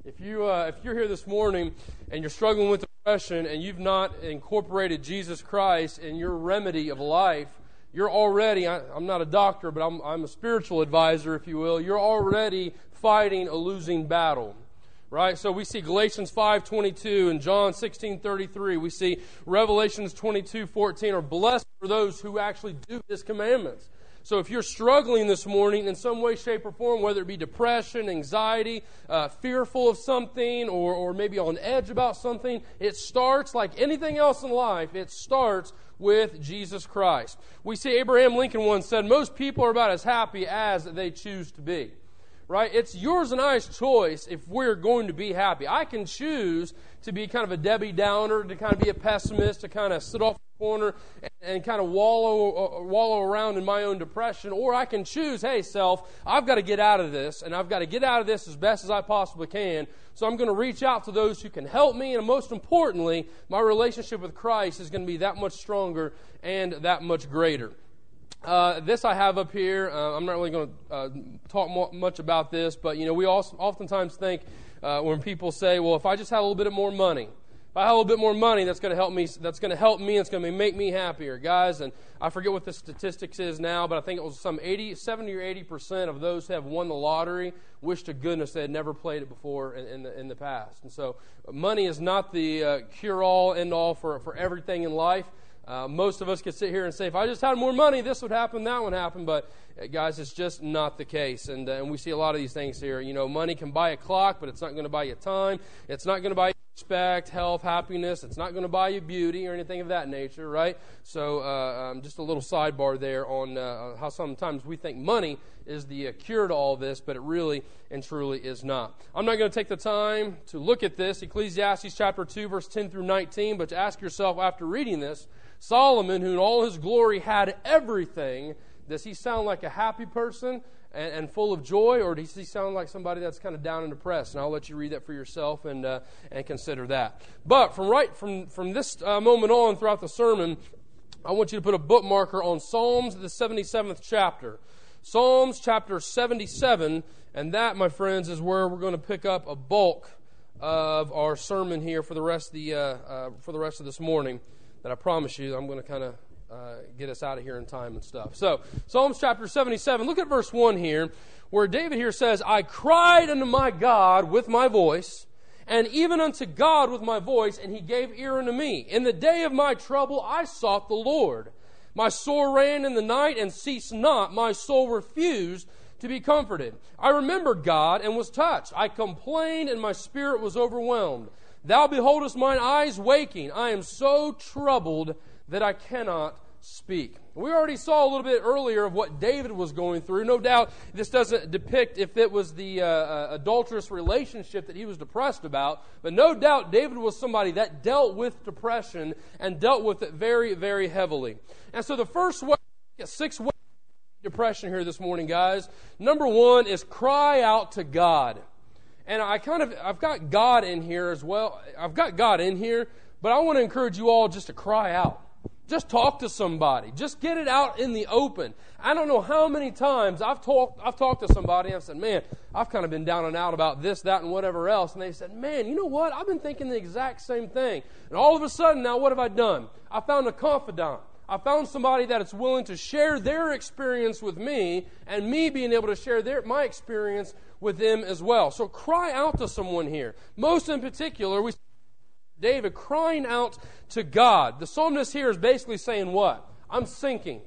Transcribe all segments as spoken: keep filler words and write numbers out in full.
If you uh, if you're here this morning and you're struggling with depression and you've not incorporated Jesus Christ in your remedy of life, you're already, I, I'm not a doctor, but I'm, I'm a spiritual advisor, if you will, you're already fighting a losing battle. Right? So we see Galatians five twenty-two and John sixteen thirty-three. We see Revelations twenty-two fourteen are blessed for those who actually do His commandments. So if you're struggling this morning in some way, shape, or form, whether it be depression, anxiety, uh, fearful of something, or, or maybe on edge about something, it starts like anything else in life. It starts with Jesus Christ. We see Abraham Lincoln once said, most people are about as happy as they choose to be. Right? It's yours and I's choice if we're going to be happy. I can choose to be kind of a Debbie Downer, to kind of be a pessimist, to kind of sit off the corner and, and kind of wallow uh, wallow around in my own depression. Or I can choose, hey, self, I've got to get out of this, and I've got to get out of this as best as I possibly can. So I'm going to reach out to those who can help me, and most importantly, my relationship with Christ is going to be that much stronger and that much greater. Uh, this I have up here. Uh, I'm not really going to uh, talk mo- much about this, but you know, we also oftentimes think uh, when people say, "Well, if I just had a little bit more money, if I had a little bit more money, that's going to help me. That's going to help me. It's going to make me happier, guys." And I forget what the statistics is now, but I think it was some eighty, seventy or eighty percent of those who have won the lottery wish to goodness they had never played it before in, in the in the past. And so, money is not the uh, cure-all, end-all for for everything in life. Uh, most of us could sit here and say, if I just had more money, this would happen, that would happen. But, uh, guys, it's just not the case. And, uh, and we see a lot of these things here. You know, money can buy a clock, but it's not going to buy you time. It's not going to buy you respect, health, happiness. It's not going to buy you beauty or anything of that nature, right? So uh, um, just a little sidebar there on uh, how sometimes we think money is the uh, cure to all this, but it really and truly is not. I'm not going to take the time to look at this, Ecclesiastes chapter two, verse ten through nineteen, but to ask yourself after reading this, Solomon, who in all his glory had everything, does he sound like a happy person and, and full of joy, or does he sound like somebody that's kind of down and depressed? And I'll let you read that for yourself and uh, and consider that. But from right from from this uh, moment on throughout the sermon, I want you to put a bookmarker on Psalms, the seventy-seventh chapter. Psalms chapter seventy-seven, and that, my friends, is where we're going to pick up a bulk of our sermon here for the rest of the uh, uh, for the rest of this morning. That I promise you, I'm going to kind of uh, get us out of here in time and stuff. So, Psalms chapter seventy-seven, look at verse one here, where David here says, I cried unto my God with my voice, and even unto God with my voice, and He gave ear unto me. In the day of my trouble I sought the Lord. My soul ran in the night and ceased not. My soul refused to be comforted. I remembered God and was touched. I complained and my spirit was overwhelmed. Thou beholdest mine eyes waking. I am so troubled that I cannot speak. We already saw a little bit earlier of what David was going through. No doubt this doesn't depict if it was the uh, uh, adulterous relationship that he was depressed about, but no doubt David was somebody that dealt with depression and dealt with it very, very heavily. And so the first way, six ways of depression here this morning, guys. Number one is cry out to God. And I kind of, I've got God in here as well. I've got God in here, but I want to encourage you all just to cry out. Just talk to somebody. Just get it out in the open. I don't know how many times I've talked, I've talked to somebody and I've said, man, I've kind of been down and out about this, that, and whatever else. And they said, man, you know what? I've been thinking the exact same thing. And all of a sudden, now what have I done? I found a confidant. I found somebody that is willing to share their experience with me, and me being able to share their my experience with them as well. So cry out to someone here. Most in particular, we see David crying out to God. The psalmist here is basically saying what? I'm sinking.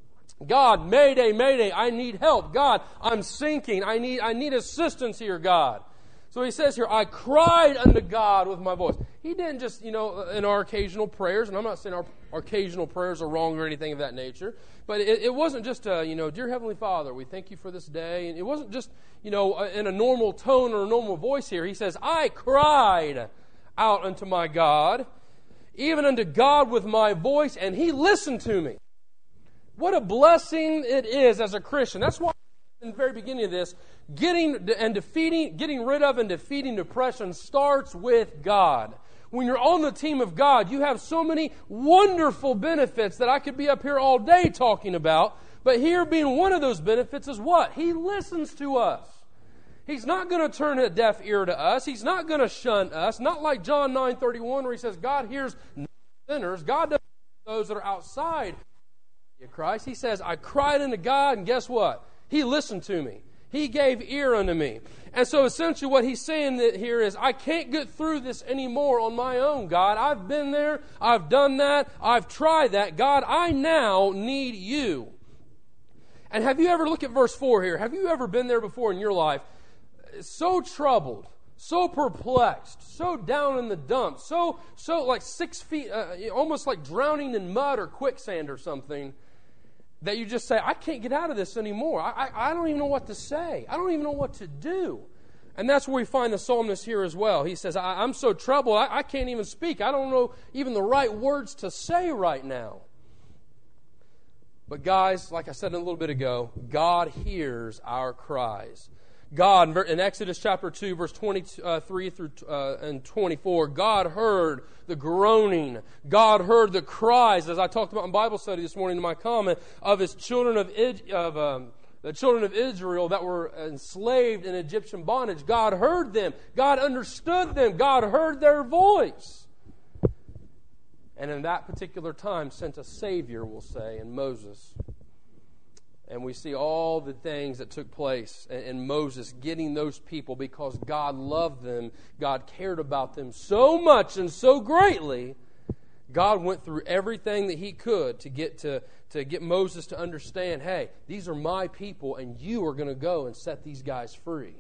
God, mayday, mayday, I need help. God, I'm sinking. I need, I need assistance here, God. So he says here, I cried unto God with my voice. He didn't just, you know, in our occasional prayers, and I'm not saying our, our occasional prayers are wrong or anything of that nature, but it, it wasn't just, uh, you know, Dear Heavenly Father, we thank you for this day. And it wasn't just, you know, in a normal tone or a normal voice here. He says, I cried out unto my God, even unto God with my voice, and He listened to me. What a blessing it is as a Christian. That's why in the very beginning of this, getting and defeating, getting rid of and defeating depression starts with God. When you're on the team of God, you have so many wonderful benefits that I could be up here all day talking about. But here being one of those benefits is what? He listens to us. He's not going to turn a deaf ear to us. He's not going to shun us. Not like John nine thirty-one where he says God hears sinners. God doesn't hear those that are outside of Christ. He says, I cried unto God, and guess what? He listened to me. He gave ear unto me. And so essentially what he's saying here is, I can't get through this anymore on my own, God. I've been there. I've done that. I've tried that. God, I now need you. And have you ever, look at verse four here, have you ever been there before in your life, so troubled, so perplexed, so down in the dumps, so, so like six feet, uh, almost like drowning in mud or quicksand or something, that you just say, I can't get out of this anymore. I, I, I don't even know what to say. I don't even know what to do. And that's where we find the psalmist here as well. He says, I, I'm so troubled, I, I can't even speak. I don't know even the right words to say right now. But guys, like I said a little bit ago, God hears our cries. God, in Exodus chapter two, verse twenty-three through uh, and twenty-four, God heard the groaning. God heard the cries, as I talked about in Bible study this morning in my comment, of His children of, of um, the children of Israel that were enslaved in Egyptian bondage. God heard them. God understood them. God heard their voice. And in that particular time sent a Savior, we'll say, in Moses. And we see all the things that took place in Moses getting those people because God loved them. God cared about them so much and so greatly. God went through everything that He could to get to, to get Moses to understand, hey, these are my people and you are going to go and set these guys free.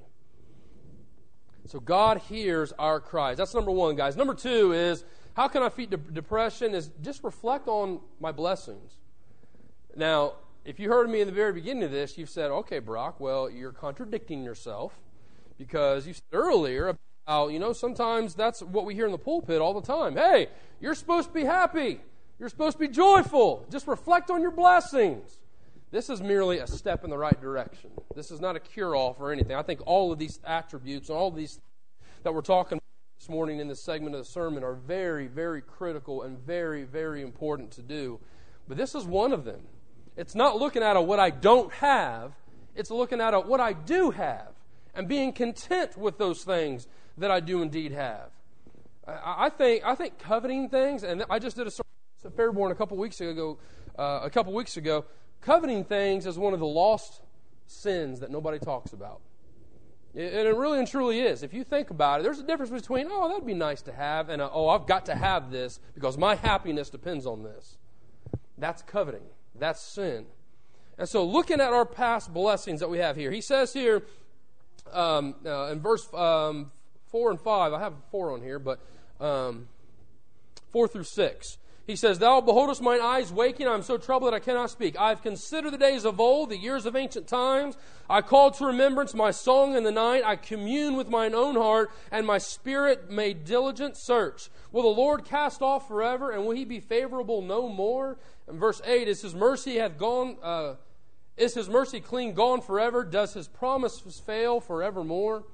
So God hears our cries. That's number one, guys. Number two is, how can I defeat de- depression? Is just reflect on my blessings. Now, if you heard me in the very beginning of this, you've said, okay, Brock, well, you're contradicting yourself because you said earlier about, you know, sometimes that's what we hear in the pulpit all the time. Hey, you're supposed to be happy. You're supposed to be joyful. Just reflect on your blessings. This is merely a step in the right direction. This is not a cure-all for anything. I think all of these attributes and all of these that we're talking about this morning in this segment of the sermon are very, very critical and very, very important to do. But this is one of them. It's not looking at a what I don't have. It's looking at a what I do have and being content with those things that I do indeed have. I, I think I think coveting things, and I just did a sermon at Fairborn a couple weeks ago. Uh, a couple weeks ago, coveting things is one of the lost sins that nobody talks about. It, and it really and truly is. If you think about it, there's a difference between, oh, that'd be nice to have, and a, oh, I've got to have this because my happiness depends on this. That's coveting. That's sin. And so looking at our past blessings that we have here, he says here um, uh, in verse um, four and five, I have four on here, but um, four through six. He says, Thou beholdest mine eyes waking, I am so troubled that I cannot speak. I have considered the days of old, the years of ancient times. I call to remembrance my song in the night. I commune with mine own heart, and my spirit made diligent search. Will the Lord cast off forever, and will He be favorable no more? And verse eight, Is His mercy hath gone, uh, is His mercy clean gone forever? Does His promises fail forevermore?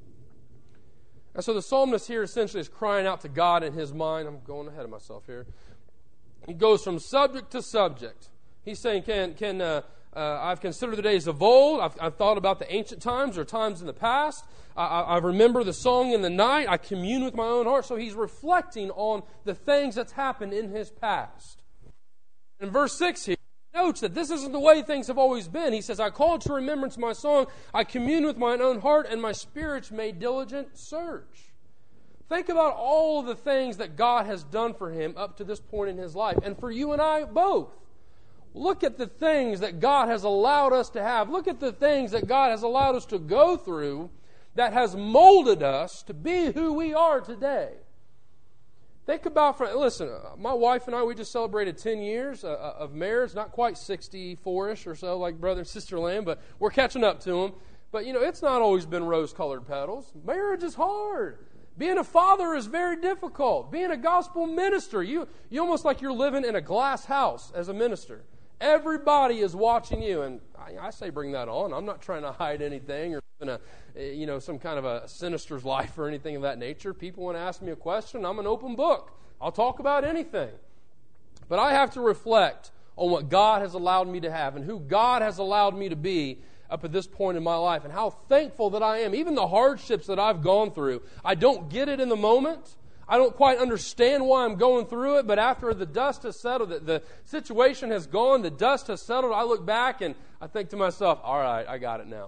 And so the psalmist here essentially is crying out to God in his mind. I'm going ahead of myself here. He goes from subject to subject. He's saying, can, can uh, uh, I've considered the days of old. I've, I've thought about the ancient times or times in the past. I, I, I remember the song in the night. I commune with my own heart. So he's reflecting on the things that's happened in his past. In verse six here, he notes that this isn't the way things have always been. He says, I called to remembrance my song. I commune with mine own heart, and my spirits made diligent search. Think about all of the things that God has done for him up to this point in his life, and for you and I both. Look at the things that God has allowed us to have. Look at the things that God has allowed us to go through that has molded us to be who we are today. Think about, listen, my wife and I, we just celebrated ten years of marriage, not quite sixty-four-ish or so like brother and sister Lamb, but we're catching up to them. But, you know, it's not always been rose-colored petals. Marriage is hard. Being a father is very difficult. Being a gospel minister, you you almost like you're living in a glass house as a minister. Everybody is watching you, and I, I say bring that on. I'm not trying to hide anything or live in a, you know, some kind of a sinister's life or anything of that nature. People want to ask me a question, I'm an open book. I'll talk about anything. But I have to reflect on what God has allowed me to have and who God has allowed me to be up at this point in my life, and how thankful that I am. Even the hardships that I've gone through, I don't get it in the moment. I don't quite understand why I'm going through it, but after the dust has settled, the, the situation has gone, the dust has settled, I look back and I think to myself, all right, I got it now.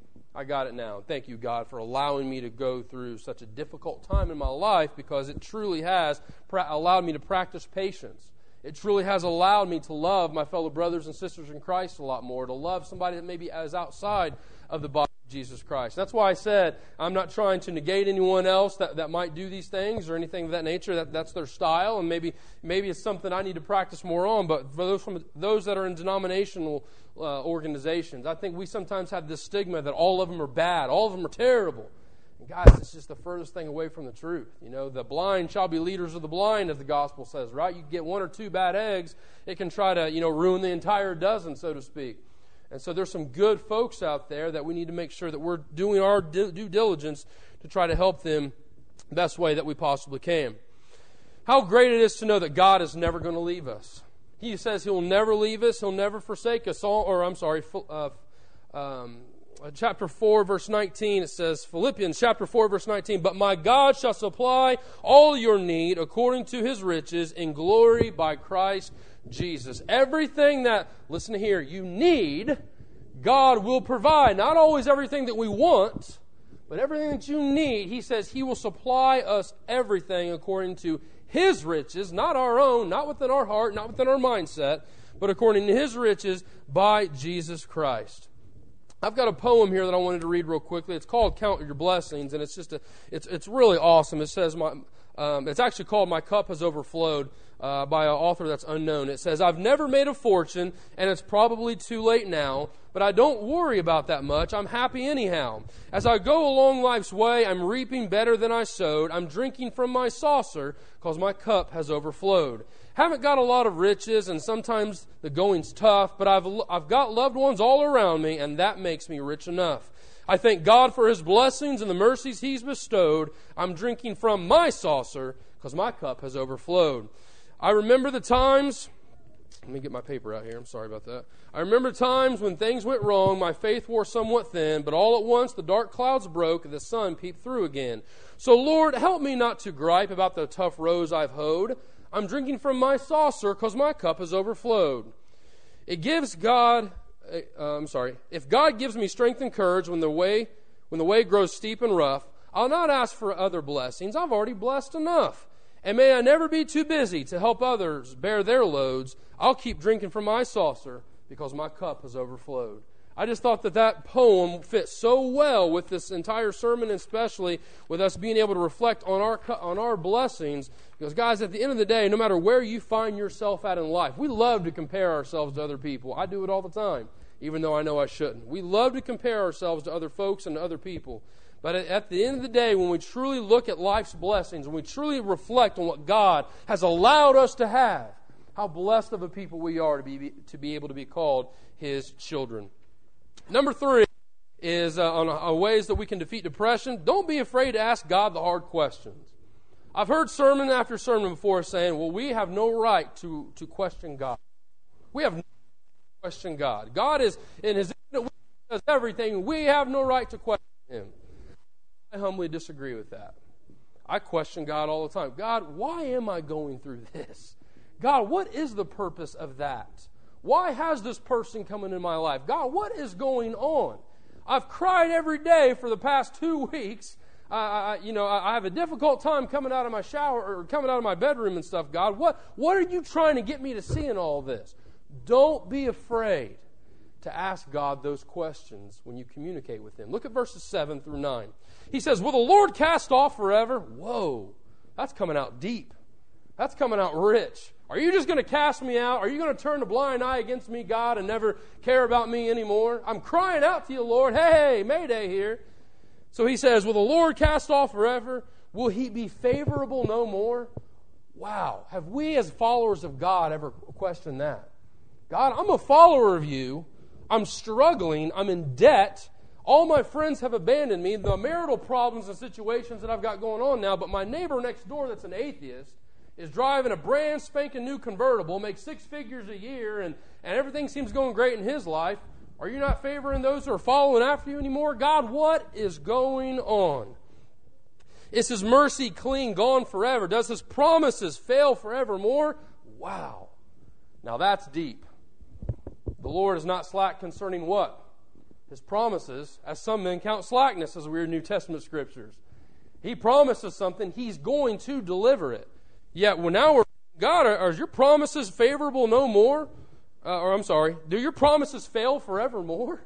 I got it now. Thank you, God, for allowing me to go through such a difficult time in my life, because it truly has pra- allowed me to practice patience. It truly has allowed me to love my fellow brothers and sisters in Christ a lot more, to love somebody that maybe is outside of the body of Jesus Christ. That's why I said I'm not trying to negate anyone else that, that might do these things or anything of that nature. That, that's their style, and maybe maybe it's something I need to practice more on. But for those from those that are in denominational uh, organizations, I think we sometimes have this stigma that all of them are bad, all of them are terrible. And guys, it's just the furthest thing away from the truth. You know, the blind shall be leaders of the blind, as the gospel says, right? You get one or two bad eggs, it can try to, you know, ruin the entire dozen, so to speak. And so there's some good folks out there that we need to make sure that we're doing our due diligence to try to help them the best way that we possibly can. How great it is to know that God is never going to leave us. He says He'll never leave us, He'll never forsake us. All, or I'm sorry, uh, um, chapter four, verse nineteen, it says, Philippians chapter four, verse nineteen, but my God shall supply all your need according to His riches in glory by Christ Jesus. Everything that, listen here, you need, God will provide. Not always everything that we want, but everything that you need. He says He will supply us everything according to His riches, not our own, not within our heart, not within our mindset, but according to His riches by Jesus Christ. I've got a poem here that I wanted to read real quickly. It's called Count Your Blessings, and it's just a, it's it's really awesome. It says, my, um, it's actually called My Cup Has Overflowed uh, by an author that's unknown. It says, I've never made a fortune, and it's probably too late now, but I don't worry about that much. I'm happy anyhow. As I go along life's way, I'm reaping better than I sowed. I'm drinking from my saucer because my cup has overflowed. Haven't got a lot of riches, and sometimes the going's tough, but I've I've got loved ones all around me, and that makes me rich enough. I thank God for His blessings and the mercies He's bestowed. I'm drinking from my saucer because my cup has overflowed. I remember the times... Let me get my paper out here. I'm sorry about that. I remember times when things went wrong, my faith wore somewhat thin, but all at once the dark clouds broke and the sun peeped through again. So, Lord, help me not to gripe about the tough rows I've hoed. I'm drinking from my saucer because my cup has overflowed. It gives God, uh, I'm sorry, if God gives me strength and courage when the way when the way grows steep and rough, I'll not ask for other blessings. I've already blessed enough. And may I never be too busy to help others bear their loads. I'll keep drinking from my saucer because my cup has overflowed. I just thought that that poem fits so well with this entire sermon, especially with us being able to reflect on our on our blessings. Because, guys, at the end of the day, no matter where you find yourself at in life, we love to compare ourselves to other people. I do it all the time, even though I know I shouldn't. We love to compare ourselves to other folks and to other people. But at the end of the day, when we truly look at life's blessings, when we truly reflect on what God has allowed us to have, how blessed of a people we are to be to be able to be called His children. Number three is uh, on, on ways that we can defeat depression. Don't be afraid to ask God the hard questions. I've heard sermon after sermon before saying, well, we have no right to, to question God. We have no right to question God. God is in His infinite wisdom, does everything. We have no right to question Him. I humbly disagree with that. I question God all the time. God, why am I going through this? God, what is the purpose of that? Why has this person come into my life? God, what is going on? I've cried every day for the past two weeks. I, I, you know, I have a difficult time coming out of my shower or coming out of my bedroom and stuff. God, what, what are you trying to get me to see in all this? Don't be afraid to ask God those questions when you communicate with Him. Look at verses seven through nine. He says, will the Lord cast off forever? Whoa, that's coming out deep. That's coming out rich. Are you just going to cast me out? Are you going to turn a blind eye against me, God, and never care about me anymore? I'm crying out to you, Lord. Hey, Mayday here. So he says, will the Lord cast off forever? Will He be favorable no more? Wow. Have we as followers of God ever questioned that? God, I'm a follower of you. I'm struggling. I'm in debt. All my friends have abandoned me. The marital problems and situations that I've got going on now, but my neighbor next door that's an atheist is driving a brand spanking new convertible, makes six figures a year, and, and everything seems going great in his life. Are you not favoring those who are following after you anymore? God, what is going on? Is His mercy clean, gone forever? Does His promises fail forevermore? Wow. Now that's deep. The Lord is not slack concerning what? His promises, as some men count slackness, as we read New Testament scriptures. He promises something, He's going to deliver it. Yet when now we're, God, are, are your promises favorable no more? Uh, or I'm sorry, do your promises fail forevermore?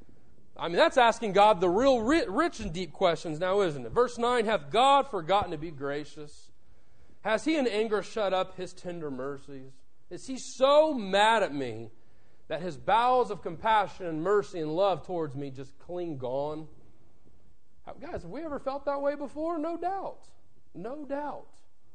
I mean, that's asking God the real rich and deep questions now, isn't it? Verse nine, hath God forgotten to be gracious? Has He in anger shut up His tender mercies? Is He so mad at me that His bowels of compassion and mercy and love towards me just clean gone? Guys, have we ever felt that way before? No doubt. No doubt.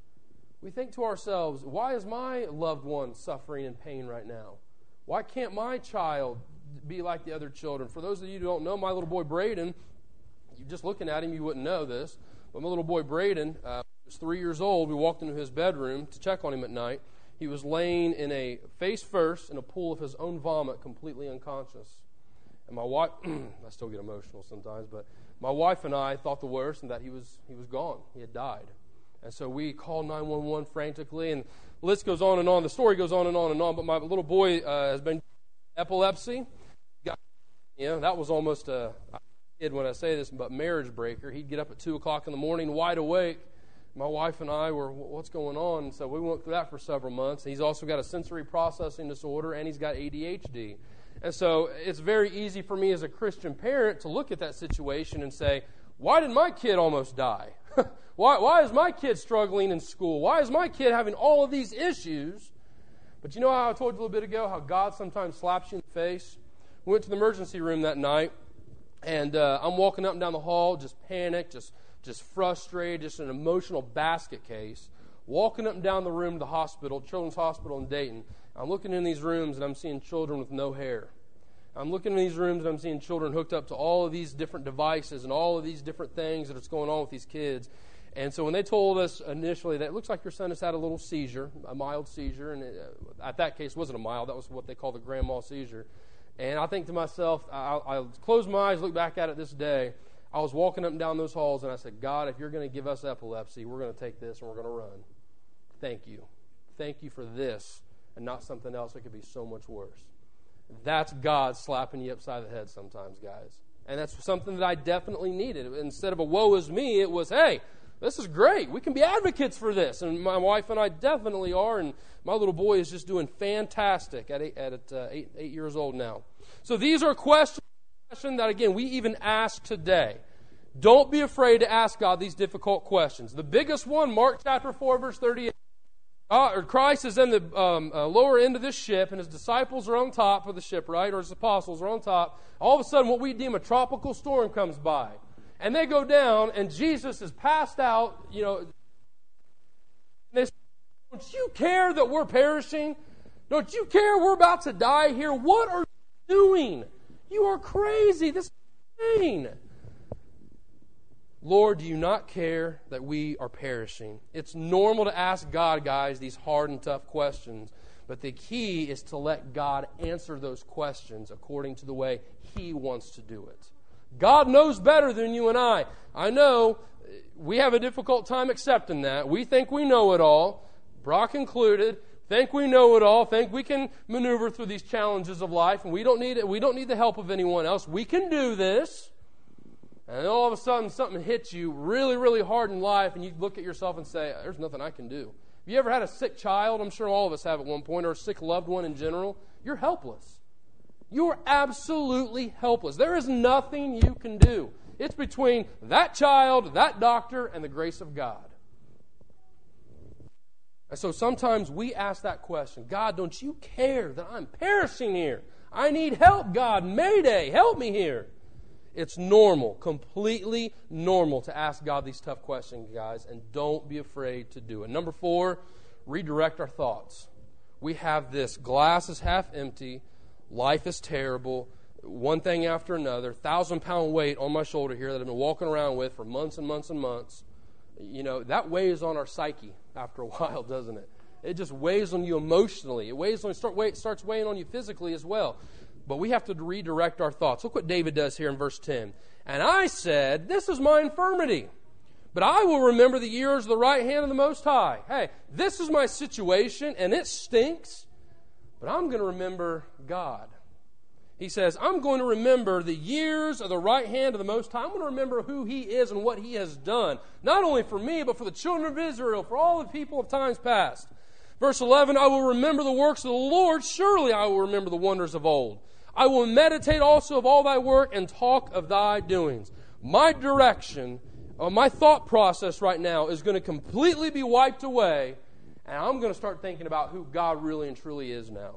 We think to ourselves, why is my loved one suffering in pain right now? Why can't my child be like the other children? For those of you who don't know, my little boy Braden, you just looking at him, you wouldn't know this, but my little boy Braden uh, was three years old. We walked into his bedroom to check on him at night. He was laying in a face first in a pool of his own vomit, completely unconscious. And my wife, I still get emotional sometimes, but my wife and I thought the worst and that he was he was gone. He had died. And so we called nine one one frantically, and the list goes on and on. The story goes on and on and on, but my little boy uh, has been epilepsy. Got, you know, that was almost a, I kid when I say this, but marriage breaker. He'd get up at two o'clock in the morning, wide awake. My wife and I were, what's going on? And so we went through that for several months. He's also got a sensory processing disorder, and he's got A D H D. And so it's very easy for me as a Christian parent to look at that situation and say, why did my kid almost die? why, why is my kid struggling in school? Why is my kid having all of these issues? But you know how I told you a little bit ago how God sometimes slaps you in the face? We went to the emergency room that night, and uh, I'm walking up and down the hall, just panicked, just just frustrated, just an emotional basket case, walking up and down the room to the hospital, Children's Hospital in Dayton. I'm looking in these rooms, and I'm seeing children with no hair. I'm looking in these rooms, and I'm seeing children hooked up to all of these different devices and all of these different things that's going on with these kids. And so when they told us initially that it looks like your son has had a little seizure, a mild seizure, and it, uh, at that case it wasn't a mild, that was what they call the grand mal seizure. And I think to myself, I, I closed my eyes, look back at it this day. I was walking up and down those halls, and I said, God, if you're going to give us epilepsy, we're going to take this and we're going to run. Thank you. Thank you for this and not something else that could be so much worse. That's God slapping you upside the head sometimes, guys. And that's something that I definitely needed. Instead of a woe is me, it was, hey, this is great. We can be advocates for this. And my wife and I definitely are, and my little boy is just doing fantastic at eight, at uh, eight, eight years old now. So these are questions that, again, we even ask today. Don't be afraid to ask God these difficult questions. The biggest one, Mark chapter four, verse thirty-eight. Uh, or Christ is in the um, uh, lower end of this ship, and His disciples are on top of the ship, right? Or His apostles are on top. All of a sudden, what we deem a tropical storm comes by. And they go down, and Jesus is passed out, you know. And they say, don't you care that we're perishing? Don't you care we're about to die here? What are you doing? You are crazy. This is insane. Lord, do you not care that we are perishing? It's normal to ask God, guys, these hard and tough questions. But the key is to let God answer those questions according to the way He wants to do it. God knows better than you and I. I know we have a difficult time accepting that. We think we know it all, Brock included. Think we know it all. Think we can maneuver through these challenges of life, and we don't need it. We don't need the help of anyone else. We can do this. And then all of a sudden, something hits you really, really hard in life, and you look at yourself and say, "There's nothing I can do." Have you ever had a sick child? I'm sure all of us have at one point, or a sick loved one in general. You're helpless. You are absolutely helpless. There is nothing you can do. It's between that child, that doctor, and the grace of God. And so sometimes we ask that question, God, don't you care that I'm perishing here? I need help, God. Mayday, help me here. It's normal, completely normal to ask God these tough questions, guys, and don't be afraid to do it. Number four, redirect our thoughts. We have this glass is half empty, life is terrible, one thing after another, thousand-pound weight on my shoulder here that I've been walking around with for months and months and months. You know, that weighs on our psyche after a while, doesn't it? It just weighs on you emotionally. It weighs on start weight starts weighing on you physically as well. but we have to redirect our thoughts. Look what David does here in verse ten. And I said, this is my infirmity, but I will remember the years of the right hand of the Most High. Hey, this is my situation, and it stinks, but I'm going to remember God. He says, I'm going to remember the years of the right hand of the Most High. I'm going to remember who He is and what He has done, not only for me, but for the children of Israel, for all the people of times past. Verse eleven, I will remember the works of the Lord. Surely I will remember the wonders of old. I will meditate also of all thy work and talk of thy doings. My direction, or my thought process right now is going to completely be wiped away, and I'm going to start thinking about who God really and truly is now.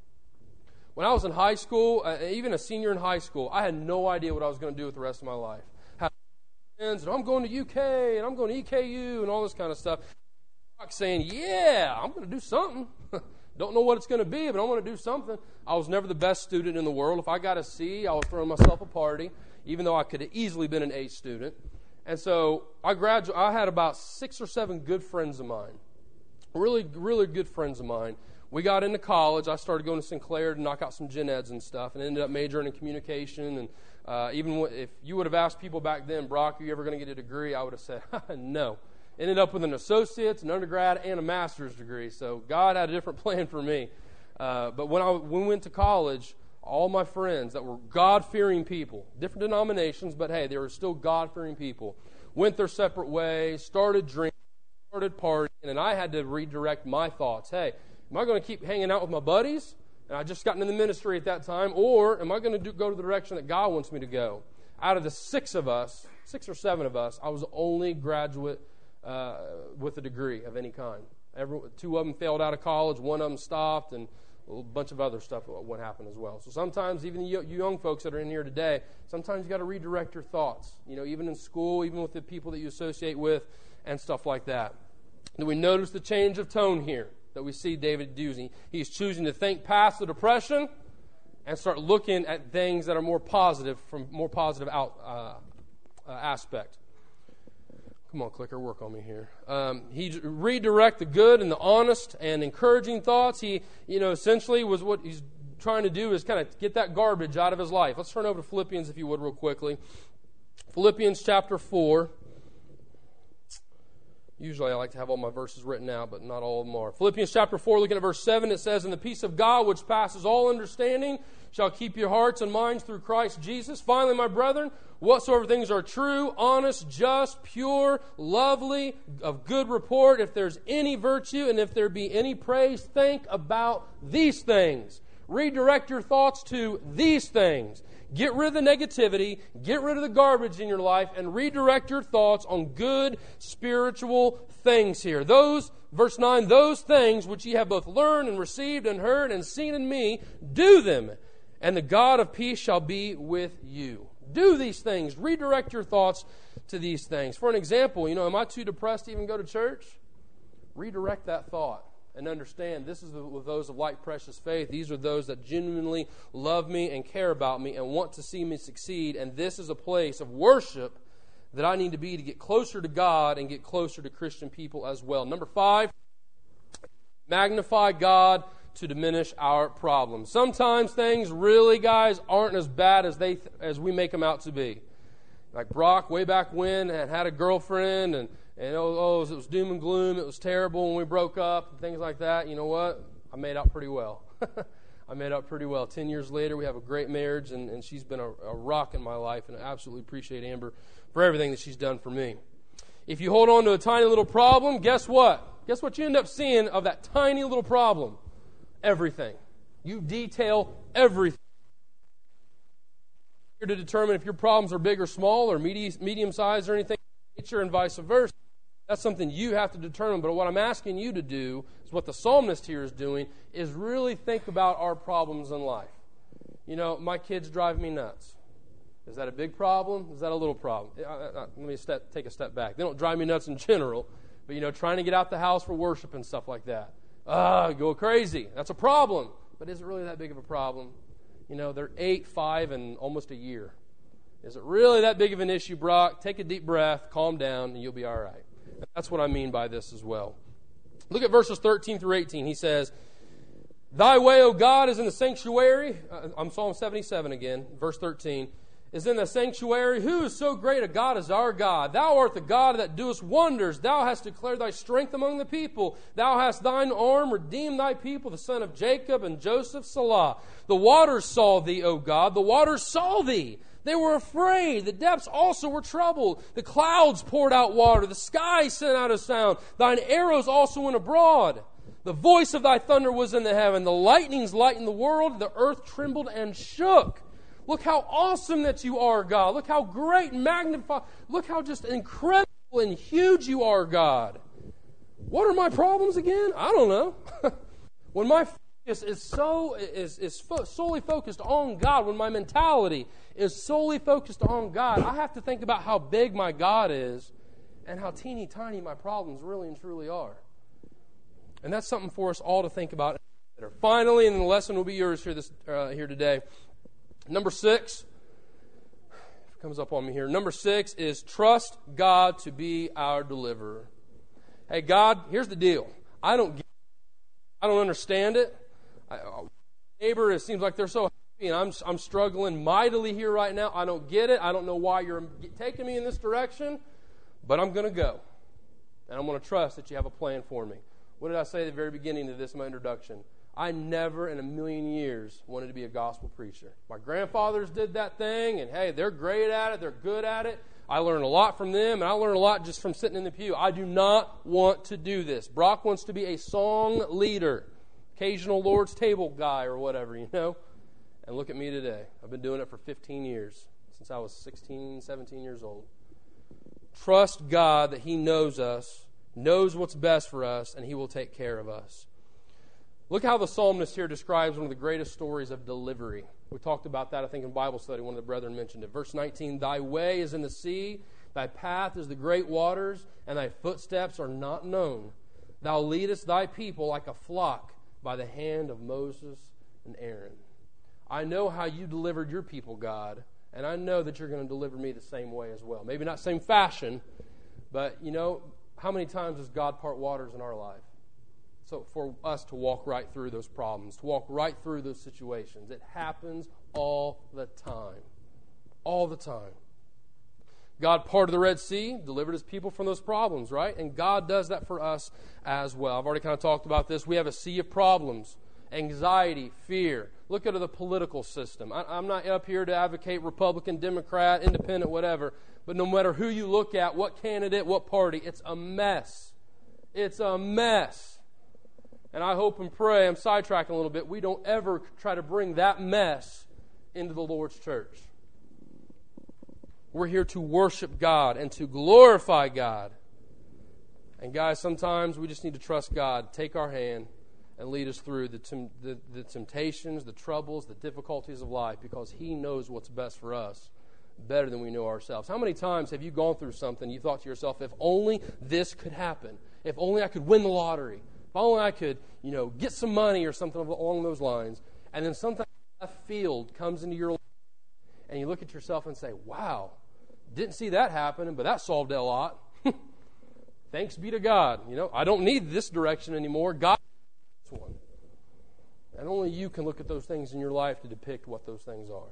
When I was in high school, uh, even a senior in high school, I had no idea what I was going to do with the rest of my life. I had friends, and I'm going to U K, and I'm going to E K U, and all this kind of stuff. Saying, yeah, I'm going to do something. Don't know what it's going to be, but I'm going to do something. I was never the best student in the world. If I got a C, I was throwing myself a party, even though I could have easily been an A student. And so I graduated. I had about six or seven good friends of mine, really, really good friends of mine. We got into college. I started going to Sinclair to knock out some gen eds and stuff, and ended up majoring in communication. And uh, even if you would have asked people back then, Brock, are you ever going to get a degree? I would have said, no. Ended up with an associate's, an undergrad, and a master's degree. So God had a different plan for me. Uh, but when I when we went to college, all my friends that were God-fearing people, different denominations, but hey, they were still God-fearing people, went their separate ways, started drinking, started partying, and I had to redirect my thoughts. Hey, am I going to keep hanging out with my buddies? And I just got into the ministry at that time, or am I going to do, go to the direction that God wants me to go? Out of the six of us, six or seven of us, I was the only graduate Uh, with a degree of any kind. Every, two of them failed out of college, one of them stopped, and a bunch of other stuff what happened as well. So sometimes, even you, you young folks that are in here today, sometimes you got to redirect your thoughts. You know, even in school, even with the people that you associate with, and stuff like that. And we notice the change of tone here that we see David using. He's choosing to think past the depression and start looking at things that are more positive, from more positive out uh, uh, aspect. Come on, clicker, work on me here. Um, he redirect the good and the honest and encouraging thoughts. He, you know, essentially was what he's trying to do is kind of get that garbage out of his life. Let's turn over to Philippians, if you would, real quickly. Philippians chapter four. Usually I like to have all my verses written out, but not all of them are. Philippians chapter four, looking at verse seven, it says, And the peace of God, which passes all understanding, shall keep your hearts and minds through Christ Jesus. Finally, my brethren, whatsoever things are true, honest, just, pure, lovely, of good report, if there's any virtue and if there be any praise, think about these things. Redirect your thoughts to these things. Get rid of the negativity, get rid of the garbage in your life, and redirect your thoughts on good spiritual things here. Those, verse nine, those things which ye have both learned and received and heard and seen in me, do them, and the God of peace shall be with you. Do these things. Redirect your thoughts to these things. For an example, you know, am I too depressed to even go to church? Redirect that thought. And understand, this is with those of like precious faith. These are those that genuinely love me and care about me and want to see me succeed. And this is a place of worship that I need to be to get closer to God and get closer to Christian people as well. Number five, magnify God to diminish our problems. Sometimes things really, guys, aren't as bad as they as we make them out to be. Like Brock, way back when, had had a girlfriend, and And oh, oh, it was doom and gloom. It was terrible when we broke up and things like that. You know what? I made out pretty well. I made out pretty well. Ten years later, we have a great marriage, and, and she's been a, a rock in my life, and I absolutely appreciate Amber for everything that she's done for me. If you hold on to a tiny little problem, guess what? Guess what you end up seeing of that tiny little problem? Everything. You detail everything. Here to determine if your problems are big or small, or medium sized or anything, nature and vice versa. That's something you have to determine. But what I'm asking you to do is what the psalmist here is doing, is really think about our problems in life. You know, my kids drive me nuts. Is that a big problem? Is that a little problem? I, I, I, let me step, take a step back. They don't drive me nuts in general, but, you know, trying to get out the house for worship and stuff like that. Ah, go crazy. That's a problem. But is it really that big of a problem? You know, they're eight, five, and almost a year. Is it really that big of an issue, Brock? Take a deep breath, calm down, and you'll be all right. And that's what I mean by this as well. Look at verses thirteen through eighteen. He says, Thy way, O God, is in the sanctuary. Uh, I'm Psalm seventy-seven again, verse thirteen. Is in the sanctuary. Who is so great a God as our God? Thou art the God that doest wonders. Thou hast declared thy strength among the people. Thou hast thine arm redeemed thy people, the son of Jacob and Joseph, Salah. The waters saw thee, O God. The waters saw thee. They were afraid. The depths also were troubled. The clouds poured out water. The sky sent out a sound. Thine arrows also went abroad. The voice of thy thunder was in the heaven. The lightnings lightened the world. The earth trembled and shook. Look how awesome that you are, God. Look how great and magnified. Look how just incredible and huge you are, God. What are my problems again? I don't know. When my focus is so is is fo- solely focused on God, when my mentality is solely focused on God, I have to think about how big my God is and how teeny tiny my problems really and truly are. And that's something for us all to think about. Finally, and the lesson will be yours here this uh, here today. Number six, comes up on me here. Number six is trust God to be our deliverer. Hey, God, here's the deal. I don't get it. I don't understand it. I, my neighbor, it seems like they're so happy, and I'm I'm struggling mightily here right now. I don't get it. I don't know why you're taking me in this direction, but I'm going to go, and I'm going to trust that you have a plan for me. What did I say at the very beginning of this, my introduction? I never in a million years wanted to be a gospel preacher. My grandfathers did that thing, and hey, they're great at it. They're good at it. I learned a lot from them, and I learned a lot just from sitting in the pew. I do not want to do this. Brock wants to be a song leader, occasional Lord's table guy or whatever, you know. And look at me today. I've been doing it for fifteen years, since I was sixteen, seventeen years old. Trust God that He knows us, knows what's best for us, and He will take care of us. Look how the psalmist here describes one of the greatest stories of delivery. We talked about that, I think, in Bible study. One of the brethren mentioned it. Verse nineteen, Thy way is in the sea, thy path is the great waters, and thy footsteps are not known. Thou leadest thy people like a flock by the hand of Moses and Aaron. I know how you delivered your people, God, and I know that you're going to deliver me the same way as well. Maybe not same fashion, but, you know, how many times does God part waters in our life? So for us to walk right through those problems, to walk right through those situations. It happens all the time. All the time. God parted the Red Sea, delivered His people from those problems, right? And God does that for us as well. I've already kind of talked about this. We have a sea of problems. Anxiety, fear. Look at the political system. I, I'm not up here to advocate Republican, Democrat, Independent, whatever. But no matter who you look at, what candidate, what party, it's a mess. It's a mess. And I hope and pray, I'm sidetracking a little bit, we don't ever try to bring that mess into the Lord's church. We're here to worship God and to glorify God. And guys, sometimes we just need to trust God, take our hand, and lead us through the, tem- the, the temptations, the troubles, the difficulties of life, because He knows what's best for us better than we know ourselves. How many times have you gone through something, you thought to yourself, if only this could happen, if only I could win the lottery, if only I could, you know, get some money or something along those lines, and then something left field comes into your life, and you look at yourself and say, wow, didn't see that happening, but that solved a lot. Thanks be to God. You know, I don't need this direction anymore. God is this one. And only you can look at those things in your life to depict what those things are.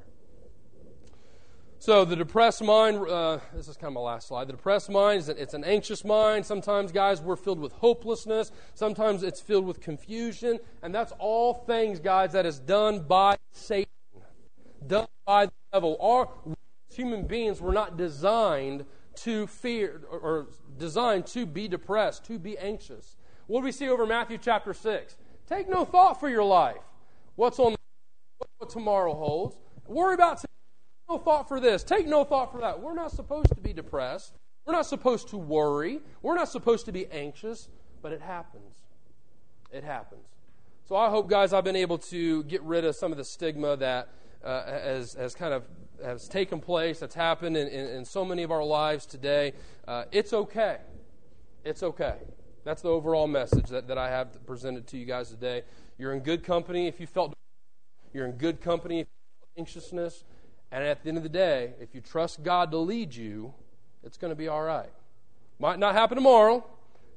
So the depressed mind, uh, this is kind of my last slide. The depressed mind, is it's an anxious mind. Sometimes, guys, we're filled with hopelessness. Sometimes it's filled with confusion. And that's all things, guys, that is done by Satan. Done by the devil. Our human beings were not designed to fear, or, or designed to be depressed, to be anxious. What do we see over Matthew chapter six? Take no thought for your life. What's on the, what tomorrow holds. Worry about today. No thought for this. Take no thought for that. We're not supposed to be depressed. We're not supposed to worry. We're not supposed to be anxious, but it happens. It happens. So I hope, guys, I've been able to get rid of some of the stigma that uh, has, has kind of has taken place, that's happened in, in, in so many of our lives today. Uh, it's okay. It's okay. That's the overall message that, that I have presented to you guys today. You're in good company if you felt you're in good company if you felt anxiousness. And at the end of the day, if you trust God to lead you, it's going to be all right. Might not happen tomorrow.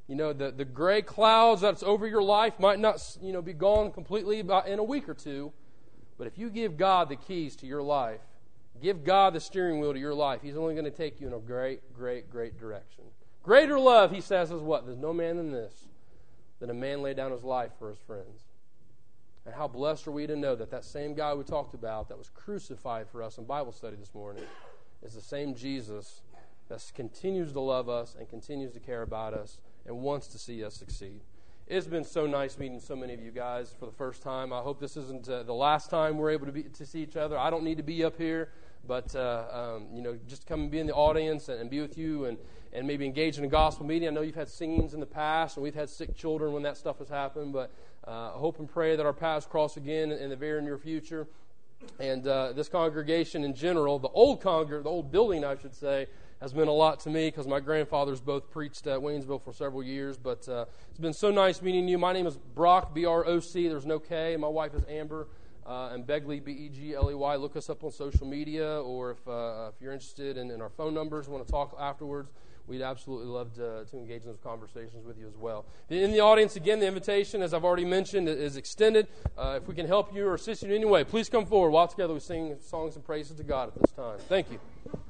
You know, the, the gray clouds that's over your life might not, you know, be gone completely about in a week or two. But if you give God the keys to your life, give God the steering wheel to your life, He's only going to take you in a great, great, great direction. Greater love, He says, is what? There's no man than this, than a man lay down his life for his friends. And how blessed are we to know that that same guy we talked about that was crucified for us in Bible study this morning is the same Jesus that continues to love us and continues to care about us and wants to see us succeed. It's been so nice meeting so many of you guys for the first time. I hope this isn't uh, the last time we're able to be to see each other. I don't need to be up here, but uh, um, you know, just come and be in the audience and, and be with you and, and maybe engage in a gospel meeting. I know you've had singings in the past, and we've had sick children when that stuff has happened, but uh, I hope and pray that our paths cross again in the very near future. And uh, this congregation in general, the old congr- the old building, I should say, has meant a lot to me because my grandfathers both preached at Waynesville for several years. But uh, it's been so nice meeting you. My name is Brock, B R O C. There's no K. My wife is Amber, uh, and Begley, B E G L E Y. Look us up on social media, or if uh, if you're interested in, in our phone numbers, want to talk afterwards, we'd absolutely love to, to engage in those conversations with you as well. In the audience, again, the invitation, as I've already mentioned, is extended. Uh, if we can help you or assist you in any way, please come forward. While together we sing songs and praises to God at this time. Thank you.